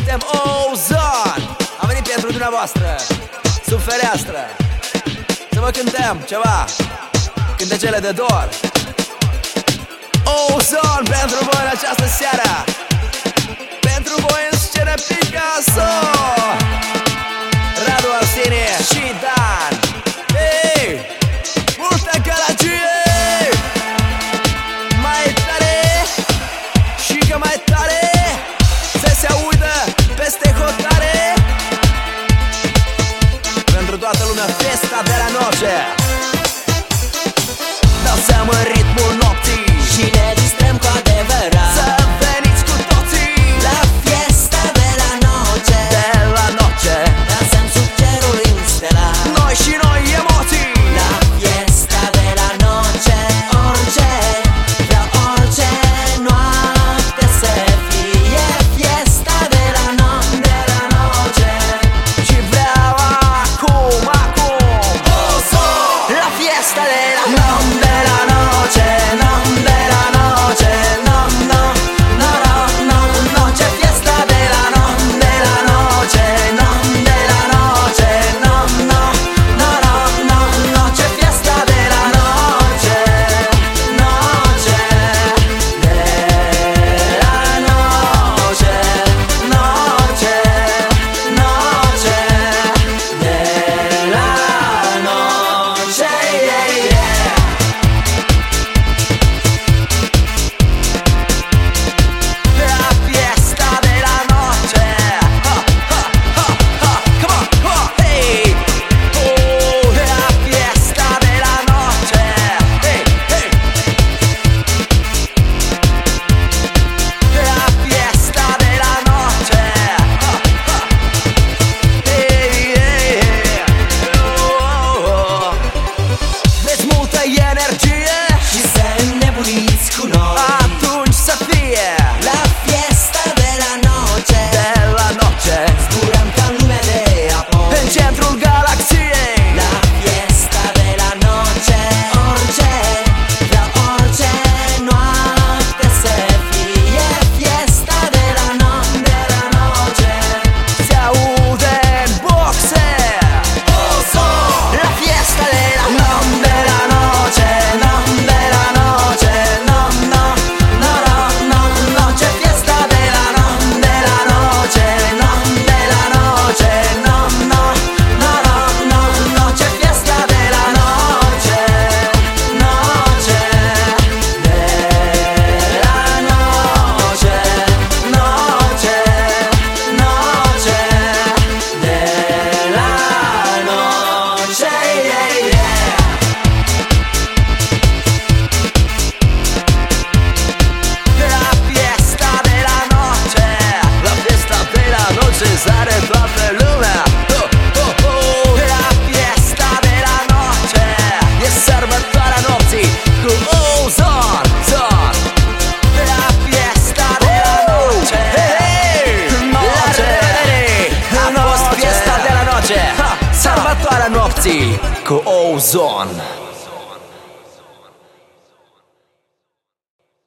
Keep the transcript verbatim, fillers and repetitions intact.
suntem Ozon. Am venit pentru dumneavoastră, sub fereastră, să vă cântăm ceva, cântecele de dor. Ozon pentru voi în această seară, pentru voi în scenă Picasso, Radu Arsenie și Dan. Hey, multă gălăgie, mai tare și că mai tare să se audă peste hotare. Pentru toată lumea festa de la noche, dansăm în ritmul nopții și ne distrăm cu adevărat. Să veniți cu toții la fiesta de la noche, de la noche. dansăm sub cerul stelar. Noi și noi emoții La fiesta de la noche, orice, vreau orice noapte să fie fiesta de la noche, de la noche. și vreau acum, acum Ozon! la fiesta de la Nom de la noche, nom de la noche, nom, nom, no, no, no, noche, fiesta de la nom de la noche, nom de la noche, nom, nom, no, no, no, noche, fiesta de la noche, noche, de la noche, noche, noche, de la noche, yeah, yeah. La fiesta de la noche. Ha, ha, ha, ha. Come on, come on, hey. Oh, la fiesta de la noche. Hey, hey. La fiesta de la noche. Ha, ha. Hey, hey, hey. Oh, oh. Veți multă energie, Și să înnebuniți cu noi atunci să fie la fiesta de la noche. de la noche. Zburăm ca în lumea de apoi În centrul galaxiei la fiesta de la noche, orice, vreau orice noapte să fie fiesta de la noche, de la noche. se aude în boxe Ozon! la fiesta de la Nom de la noche, nom de la noche, nom, nom, no, no, no, noche, fiesta de la nom de la noche, nom de la noche, nom, nom, no, no, no, noche, fiesta de la noche, noche, de la noche, noche, noche, de la noche, yeah, yeah. La fiesta de la noche. La fiesta de la noche sare toată lumea. Oh, oh, oh. La fiesta de la noche e sărbătoarea nopții cu Ozon, Zon. La fiesta de la noche. Hey, la revedere. A fost fiesta de la noche, ha, sărbătoarea nopții cu Ozon.